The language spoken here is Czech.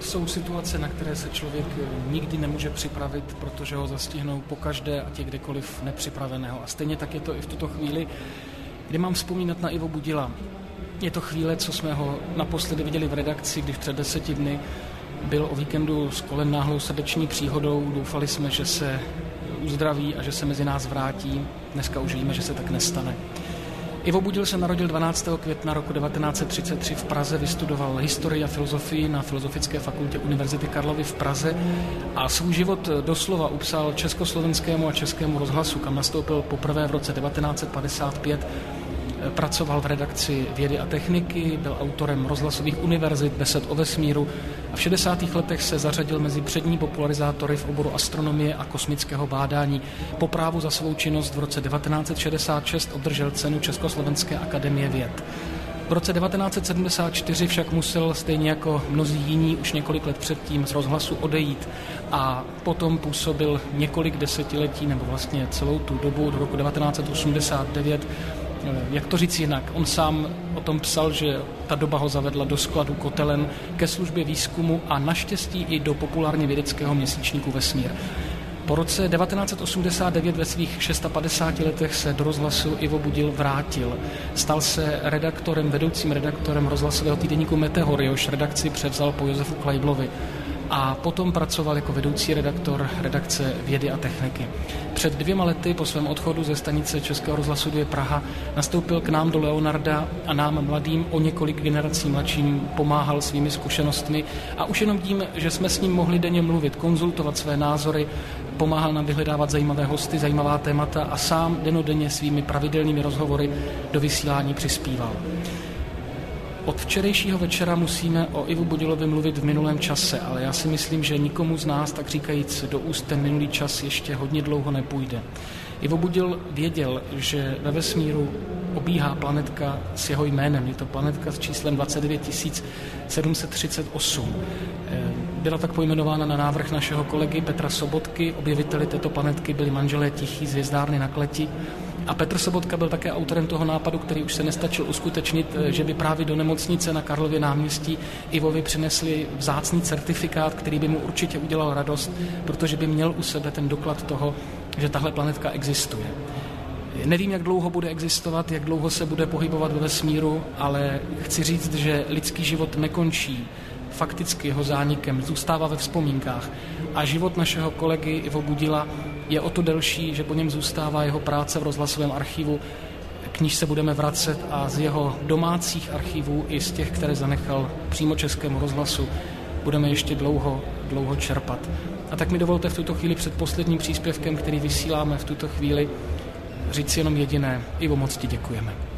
jsou situace, na které se člověk nikdy nemůže připravit, protože ho zastihnou pokaždé a tě kdekoliv nepřipraveného. A stejně tak je to i v tuto chvíli, kdy mám vzpomínat na Ivo Budila. Je to chvíle, co jsme ho naposledy viděli v redakci, když před 10 dny byl o víkendu s kolem náhlou srdeční příhodou. Doufali jsme, že se uzdraví a že se mezi nás vrátí. Dneska už víme, že se tak nestane. Ivo Budil se narodil 12. května roku 1933 v Praze, vystudoval historii a filozofii na Filozofické fakultě Univerzity Karlovy v Praze a svůj život doslova upsal Československému a Českému rozhlasu, kam nastoupil poprvé v roce 1955. Pracoval v redakci Vědy a techniky, byl autorem rozhlasových univerzit, besed o vesmíru a v 60. letech se zařadil mezi přední popularizátory v oboru astronomie a kosmického bádání. Po právu za svou činnost v roce 1966 obdržel cenu Československé akademie věd. V roce 1974 však musel stejně jako mnozí jiní už několik let předtím z rozhlasu odejít a potom působil několik desetiletí nebo vlastně celou tu dobu do roku 1989. Jak to říct jinak? On sám o tom psal, že ta doba ho zavedla do skladu kotelen ke službě výzkumu a naštěstí i do populárně vědeckého měsíčníku Vesmír. Po roce 1989 ve svých 56 letech se do rozhlasu Ivo Budil vrátil. Stal se vedoucím redaktorem rozhlasového týdeníku Meteor, jehož redakci převzal po Josefu Kleiblovi. A potom pracoval jako vedoucí redaktor redakce Vědy a techniky. Před 2 lety po svém odchodu ze stanice Českého rozhlasu 2 Praha nastoupil k nám do Leonarda a nám mladým o několik generací mladším pomáhal svými zkušenostmi a už jenom tím, že jsme s ním mohli denně mluvit, konzultovat své názory, pomáhal nám vyhledávat zajímavé hosty, zajímavá témata a sám dennodenně svými pravidelnými rozhovory do vysílání přispíval. Od včerejšího večera musíme o Ivu Budilovi mluvit v minulém čase, ale já si myslím, že nikomu z nás, tak říkajíc, do úst ten minulý čas ještě hodně dlouho nepůjde. Ivo Budil věděl, že ve vesmíru obíhá planetka s jeho jménem. Je to planetka s číslem 29738. Byla tak pojmenována na návrh našeho kolegy Petra Sobotky. Objeviteli této planetky byli manželé Tichý z Hvězdárny na Kleti. A Petr Sobotka byl také autorem toho nápadu, který už se nestačil uskutečnit, že by právě do nemocnice na Karlově náměstí Ivovi přinesli vzácný certifikát, který by mu určitě udělal radost, protože by měl u sebe ten doklad toho, že tahle planetka existuje. Nevím, jak dlouho bude existovat, jak dlouho se bude pohybovat ve vesmíru, ale chci říct, že lidský život nekončí fakticky jeho zánikem, zůstává ve vzpomínkách. A život našeho kolegy Ivo Budila je o to delší, že po něm zůstává jeho práce v rozhlasovém archivu, k níž se budeme vracet a z jeho domácích archivů i z těch, které zanechal přímo Českému rozhlasu, budeme ještě dlouho čerpat. A tak mi dovolte v tuto chvíli před posledním příspěvkem, který vysíláme v tuto chvíli, říct jenom jediné. Ivo, moc ti děkujeme.